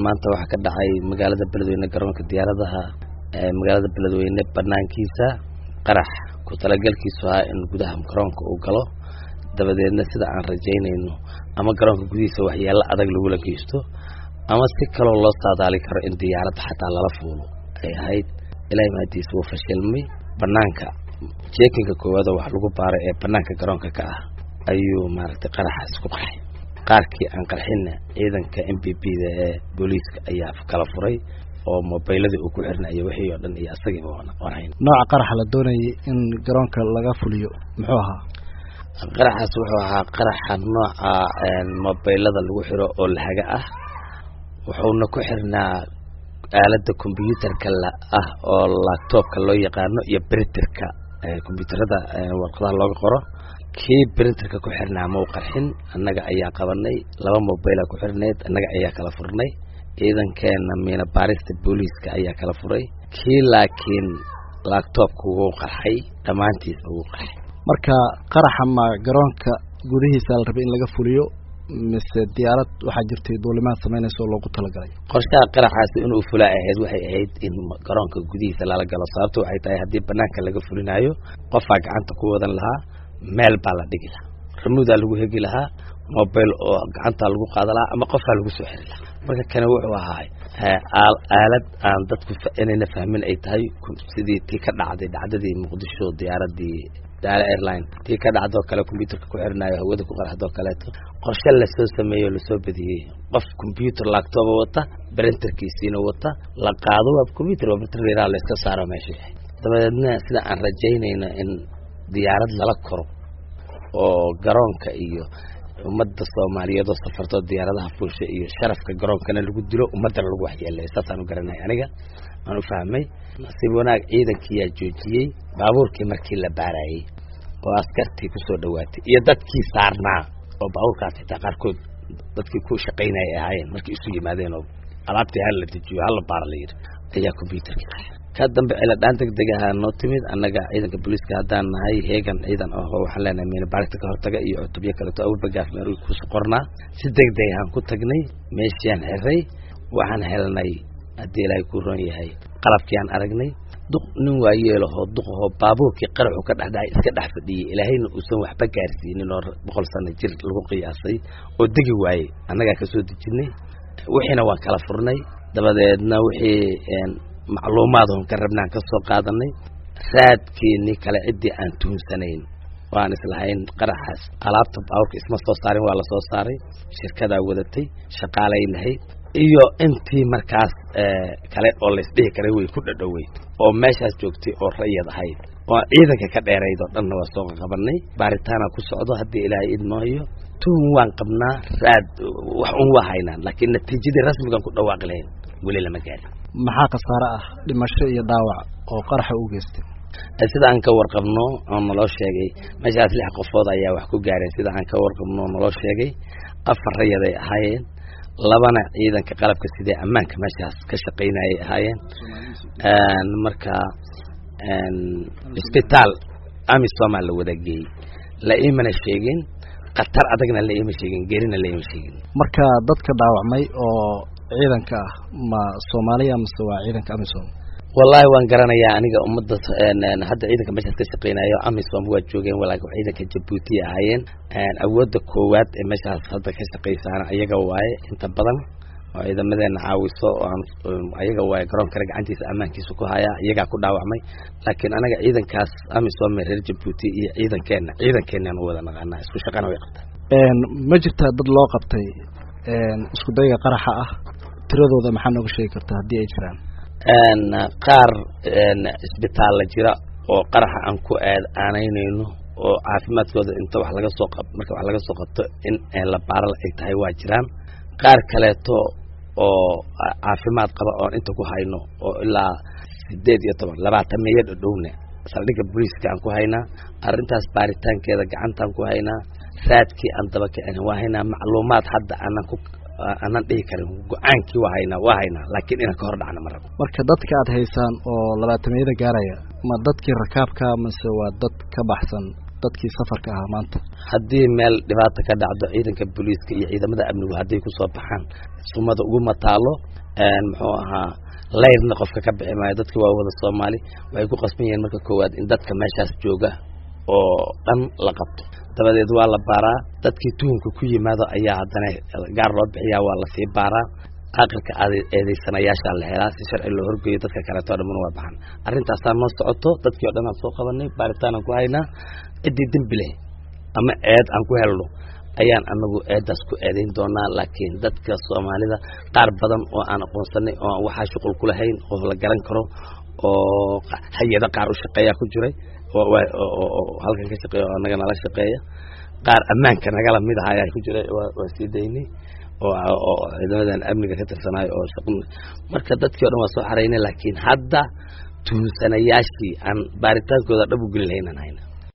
maanta waxa ka dhacay magaalada Beledweyne garoonka diyaaradaha magaalada Beledweyne banaankiisa qarax ku talagalkiisu ah in gudaha garoonka uu galo dabadeedna sida aan rajaynayno ama garoonka gudihiisa waxyaalo adag lagu la geysto ama si kale loo saadaali karo in diyaaradda xataa lala fuulo ay ahayd ilaahay maadiisa uu fashilmay banaanka jeekinka koowaad wax lagu baaray ee banaanka garoonka ka ah ayuu maaragtay qaraxaas ku qaxay qaarkii aan qarxinna ciidanka MPP-da ee booliiska ayaa kala furay oo mobilada uu ku xirnay wixii oo dhan iyo asagii oo hayn nooca qarax la doonayay in garoonka laga fuliyo muxuu ahaa qaraxaas wuxuu ahaa qaraxa nooca mobilada lagu xiro oo lahaga ah wuxuuna ku xirnaa aalada computerka ah oo laptopka loo yaqaano iyo printerka computerada warqadaha looga qoro kii printerka ku xirnaa ma uu qarxin annaga ayaa qabanay laba mobile ku xirneed annaga ayaa kala furnay ciidankeena miina baarista booliiska ayaa kala furay kii laakiin laptopku wuu qarxay dhamaantiis wuu qarxay marka qaraxa ma garoonka gudihiisa la rabay in laga fuliyo mise diyaarad waxa jirtay duulimaad sameynayso loogu talagalay qorshaha qaraxaas inuu fulaa ahayd waxay ahayd in garoonka gudihiisa la galo sababtoo waxay tahay hadii banaanka laga fulinayo qofka gacanta ku wadan lahaa meel baa la dhigi lahaa remote lagu hegi lahaa mobile oo gacanta lagu qaadan lahaa ama qofka lagu soo xiri lahaa marka kana wuxuu ahaa aalad aan dadku inayna fahmin ay tahay sidii tii ka dhacdadii Muqdisho diyaaradii Dala Airline tii ka dhacdo kale computerka ku xirnayo hawada ku qarxdo kale qorshe la soo sameeyo la soo badiyay qof computer laptop wata printerkiisina wata la qaado web computer la iska saaro meesha dabadeedna sida aan rajaynayna in diyaarad lala koro oo garoonka iyo ummadda Soomaaliyeed oo safarto diyaaradaha fuusha iyo sharafka garoonkana lagu dilo ummadda lagu waxyeelay saasaan u garanay aniga aan u fahmay si wanaag ciidankii ayaa joojiyay baabuurkii markii la baarayay oo askartii ku soo dhawaatay iyo dadkii saarnaa oo baabuurkaas xitaa qaarkood dadkii ku shaqeynayay ahaayeen markii isu yimaadeen oo alaabtii hal la dejiyo hal baar la yiri ayaa computerkii ka dambe ila dhan degdeg ah noo timid annaga ciidanka booliiska hadaan nahay heegan ciidan oo waxaan leenahay miina baarista ka hortaga iyo cutubyo kale oo awood bagaaf meeru ku soo qornaa si degdeg ah ku tagnay meeshaan xiray waxaan helnay hadii ilaahay ku roon yahay qalabkii aan aragnay duq nin waayeelo oo duq oo baabuurkii qaraxu ka dhaxday iska dhax fadhiyay ilaahayna uu san waxba gaarsiinin oo 100 sano jir lagu qiyaasay oo digi waayay annaga ka soo dejinay wixiina waan kala furnay dabadeedna wixii macluumaad oo ka rabnaan ka soo qaadanay raadkiini kala cidii aan tuunsanayn waan islahayn qaraxaas alaabta baabuurka isma soo saarin waa la soo saaray shirkada wadatay shaqaalay lahayd iyo intii markaas kale oo la isdhihi karay way ku dhadhaway oo meeshaas joogtay oo rayad ahayd oo ciidanka ka dheerayd oo dhan waa soo qabanay baaritaana ku socdo hadii ilaahay idmaayo tuun waan qabnaa raad wax un wahaynaan laakiin natiijadii rasmiga ku dhawaaqi lahayn wali lama gaarin maxaa qasaare ah dhimasho iyo dhaawac oo qaraxa u geystay sida aan ka warqabno oo naloo sheegay meeshaas 6 qofood ayaa wax ku gaareen sida aan ka warqabno naloo sheegay 4 rayad ay ahaayeen labana ciidanka qalabka sidee ammaanka meeshaas ka shaqeynayay ahaayeen marka isbitaal amisom la wadaagay la iimana sheegin qatar adagna la iima sheegin geerina la iima sheegin marka dadka dhaawacmay oo ciidanka ma Soomaaliya ama waa ciidanka amisom wallahi waan garanayaa aniga ummadda hadda ciidanka meeshaas ka shaqeynayo amisom waa joogeen walaaga ciidanka Djibouti ahaayeen awoodda koowaad ee meeshaas hadda ka shaqeysana ayaga waaye inta badan oo ciidamadeena caawiso oo ayaga waaye garoonka gacantiisa amaankiisa ku haya iyaga ku dhaawacmay laakiin anaga ciidankaas amisom reer Djibouti iyo ciidankeena wada naqaana isku shaqana way qabtaan ma jirtaa dad loo qabtay isku dayga qaraxa ah tiradooda maxaa nooga sheegi kartaa hadii ay jiraan qaar isbitaal la jira oo qaraxa aan ku aanaynayno oo caafimaadkooda inta wax laga soo qabto in la baaro ay tahay waa jiraan qaar kaleeto oo caafimaad qaba oo inta ku hayno oo ilaa 18 meeyad dhowna saldhigga booliiska aan ku haynaa arintaas baaritaankeeda gacantaan ku haynaa raadkii aan daba kicin waa haynaa macluumaad hadda aanan dhihi karin go'aankii waa haynaa laakiin ina ka hor dhacna mar marka dadka aad haysaan oo 20 meeyada gaaraya ma dadkii rakaabka mise waa dad ka baxsan dadkii safarka ahaa maanta haddii meel dhibaato ka dhacdo ciidanka booliiska iyo ciidamada amnigu hadday ku soo baxaan sumada ugu mataalo muxuu ahaa leyrna qofka ka bixi maayo dadka waa wada Soomaali waxay ku qasban yihiin marka koowaad in dadka meeshaas jooga oo dhan la qabto dabadeed waa la baaraa dadkii tuhunka ku yimaado ayaa haddana gaar loo bixiyaa waa la sii baaraa aqalka eedeysanayaasha la helaa si sharci loo horgeeyo dadka kale oo dhan waa baxan arrintaas noo socoto dadkii oo dhan aan soo qabanay baaritaan aan ku haynaa cidii dambi leh ama eed aan ku helno ayaan anagu eedaas ku eedeyn doonaa laakiin dadka Soomaalida qaar badan oo aan aqoonsanay oo waxa shaqo ku lahayn oo la garan karo oo hay'ada qaar u shaqeeya ku jiray oo halkan ka shaqeeyo anaga nala shaqeeya qaar ammaanka nagala mid ah ayaa ku jiray waa sii daynay oo ciidamadan amniga ka tirsanay oo shaqo marka dadkii oo dhan waa soo xareynay laakiin hadda tuhsanayaashii aan baaritaankooda dhab u gelin lahayn